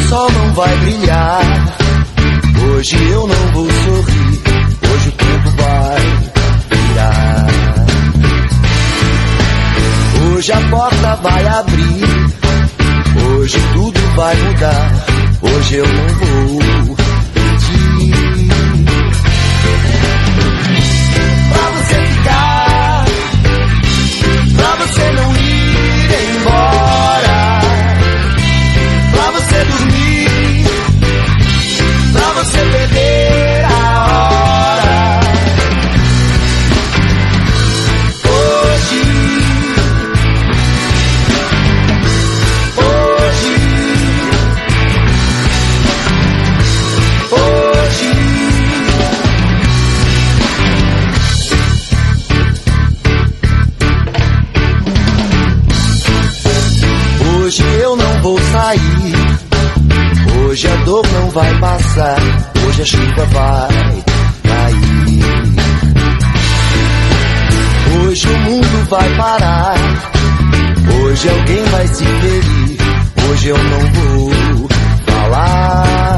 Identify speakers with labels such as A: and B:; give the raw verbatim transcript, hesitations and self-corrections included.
A: sol não vai brilhar. Hoje eu não vou sorrir. Hoje o tempo vai virar. Hoje a porta vai abrir. Hoje tudo vai mudar. Hoje eu não vou pedir pra você ficar, pra você não ir embora, pra você dormir, pra você perder a hora. Hoje, hoje, hoje. Hoje eu não vou sair. Hoje a dor não vai passar. Hoje a chuva vai cair. Hoje o mundo vai parar. Hoje alguém vai se ferir. Hoje eu não vou falar.